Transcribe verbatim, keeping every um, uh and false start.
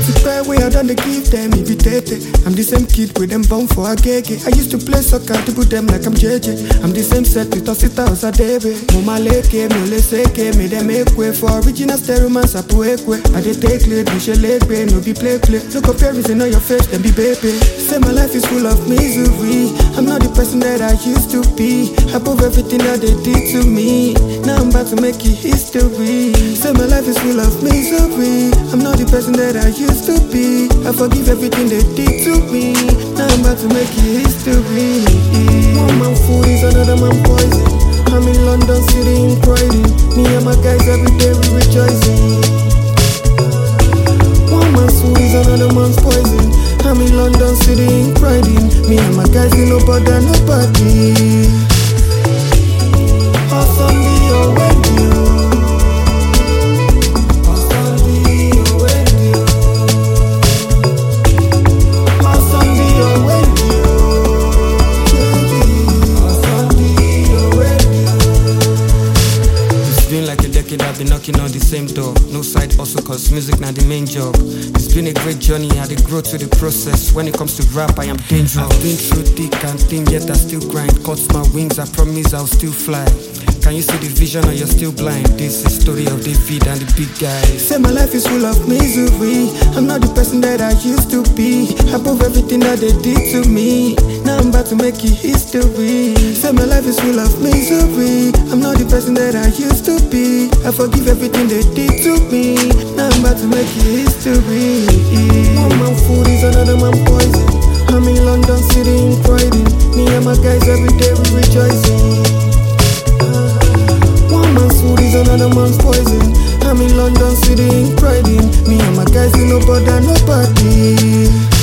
to cry where I done they give them invited. I'm the same kid with them born for a gege. I used to play soccer to put them like I'm J J. I'm the same set with Osita Osadebe. Mama leke, me ole seke, me dem make way for original stereo man sapuekwe. I dey take lead, we shall leg way, no be play play. No comparison on your face, then be baby. Say my life is full of misery. I'm not the person that I used to be. Above everything that they did to me, now I'm about to make it history. Say my life is full of misery. I'm not the person that I used to be. I forgive everything they did to me, now I'm about to make it history. One man food is another man poison. I'm in London City in Croydon. Me and my guys every day we rejoicing. One man's food is another man's poison. I'm in London City in Croydon. Me and my guys we no bother nobody. Awesome be your radio. Awesome be your radio. Awesome be your radio. Awesome be your radio. It's been like a decade I've been knocking on the same door. No side hustle cause music not the main job. It's been a great journey, I dey grow to the process. When it comes to rap, I am dangerous. I've been through thick and thin, yet I still grind. Cuts my wings, I promise I'll still fly. Can you see the vision or you're still blind? This is story of David and the big guys. Say my life is full of misery. I'm not the person that I used to be. Above everything that they did to me, now I'm about to make it history. Say my life is full of misery. I'm not the person that I used to be. I forgive everything they did to me, now I'm about to make it history. One man food is another man poison. I'm in London City in Croydon. Me and my guys every day we rejoicing. One man's food is another man's poison. I'm in London City in Croydon. Me and my guys we no bother nobody.